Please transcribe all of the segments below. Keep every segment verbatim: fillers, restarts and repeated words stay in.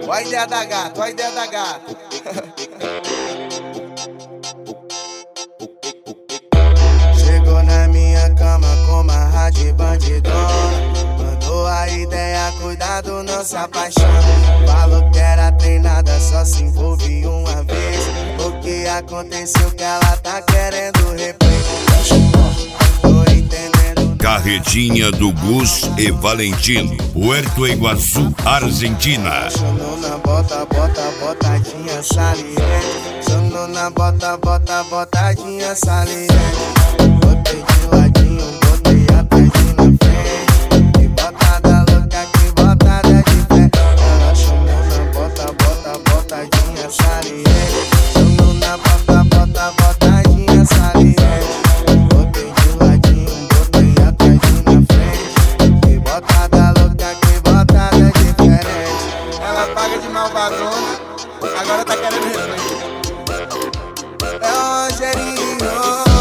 Olha a ideia da gata, olha a ideia da gata. Chegou na minha cama com uma rádio bandidona. Mandou a ideia, cuidado, não se apaixona. Falou que era treinada, só se envolve uma vez. O que aconteceu que ela tá querendo replay. Tô entendendo. Carretinha do Gus e Valentino, Puerto Iguaçu, Argentina. Sonou na bota, bota, botadinha saliente. Sonou na bota, bota, botadinha saliente. Botei de ladinho, botei atrás e na frente. Que botada louca, que botada de pé. Ela chamou na bota, bota, botadinha saliente. Sonou na bota, bota, botadinha saliente. Botei de ladinho, botei atrás e na frente. Que botada louca, que botada diferente. Ela paga de malvadona, agora tá querendo replay. É o Rogerinho.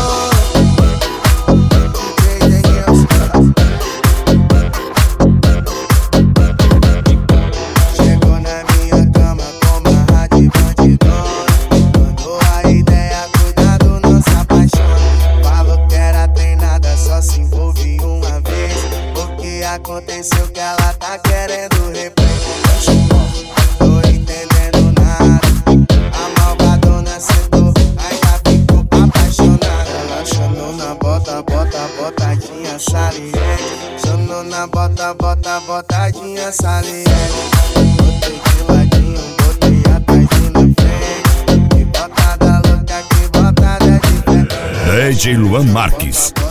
Chegou na minha cama com uma rádio bandidona. Mandou a ideia, cuidado, não se apaixona. Falou que era treinada, só se envolve uma vez. O que aconteceu que ela tá querendo replay. Tô entendendo nada. A malvadona sentou, aí já ficou apaixonada. Ela chamou na bota, bota, botadinha saliente. Chamou na bota, bota, botadinha saliente. Botei de ladinho, botei atrás e na frente. Que botada louca, que botada diferente. D J Luan Marques.